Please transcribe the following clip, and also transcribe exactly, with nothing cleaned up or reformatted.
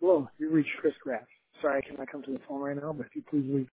Hello, you reached Chris Graff. Sorry I cannot come to the phone right now, but if you please leave